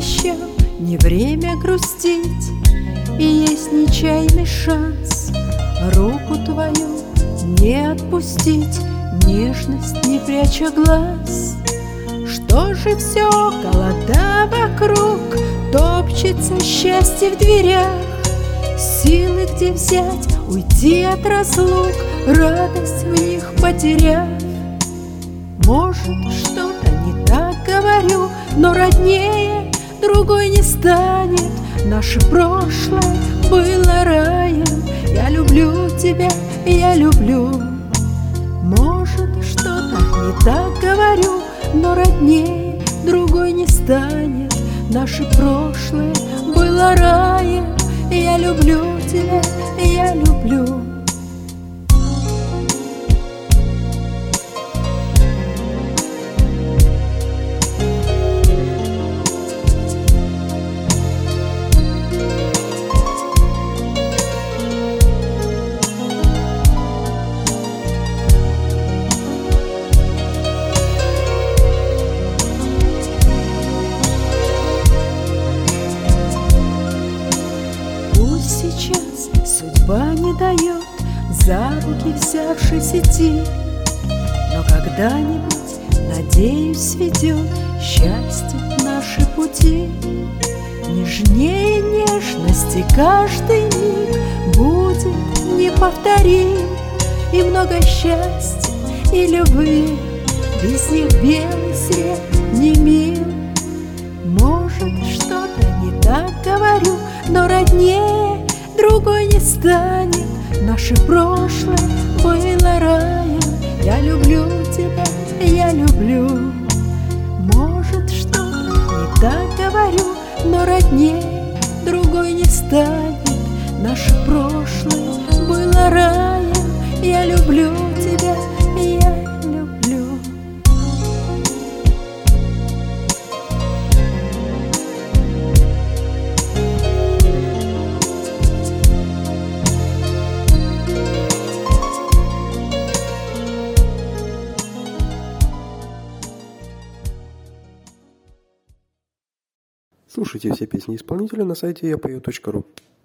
еще не время грустить, и есть нечаянный шанс руку твою не отпустить, нежность не пряча глаз. Что же все около да вокруг, топчется счастье в дверях, силы где взять, уйти от разлук, радость в них потеряв. Может, что-то не так говорю, но роднее другой не станет. Наше прошлое было раем, я люблю тебя, я люблю. Может, что-то не так говорю, но роднее другой не станет. Наше прошлое было раем, я люблю тебя, я люблю. Сейчас судьба не дает за руки взявшись идти, но когда-нибудь, надеюсь, сведет счастье наши пути. Нежнее нежности каждый миг будет неповторим, и много счастья и любви, без них белый свет не мил. Может, что-то не так говорю, но роднее другой не станет. Наше прошлое было раем, я люблю тебя, я люблю. Может, что-то не так говорю, но роднее другой не станет. Наше прошлое было раем, я люблю тебя, я люблю. Слушайте все песни исполнителя на сайте yapою.ru.